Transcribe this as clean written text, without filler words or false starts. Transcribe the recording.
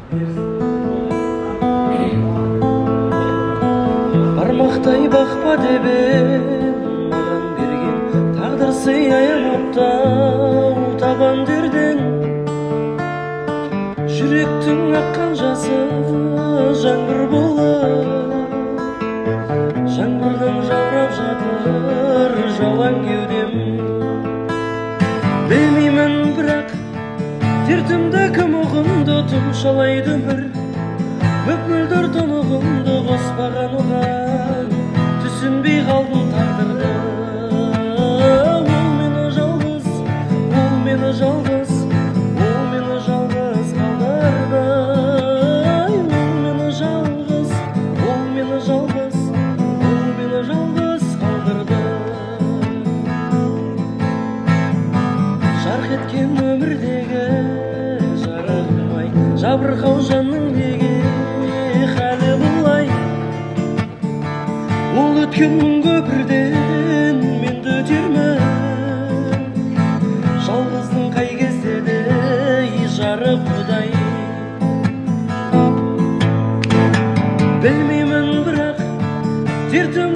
Бармақтай бақпа деп маған берген тағдыр сый аямаптау табан дерден жүректің аққан жасы жаңбыр болып жаңбырдан жаурап жатыр жауған кеудем. Білмеймін бірақ дертімді кім ұғынды, тұмшалайды өмір мөп-мөлдір тұнығымды қоспаған оған түсінбей қалдым тағдырды. Ол мені жалғыз, ол мені жалғыз, ол мені жалғыз қалдырды. Ол мені жалғыз, ол мені жалғыз, ол мені жалғыз қалдырды. Жарқ еткен өмірдегі жарығым-ай, жабырқау жанның неге халі бұлай? Ол өткен мың көпірден менді өтермін, жалғыздың қай кезде де жарық құдай. Білмеймін бірақ дертім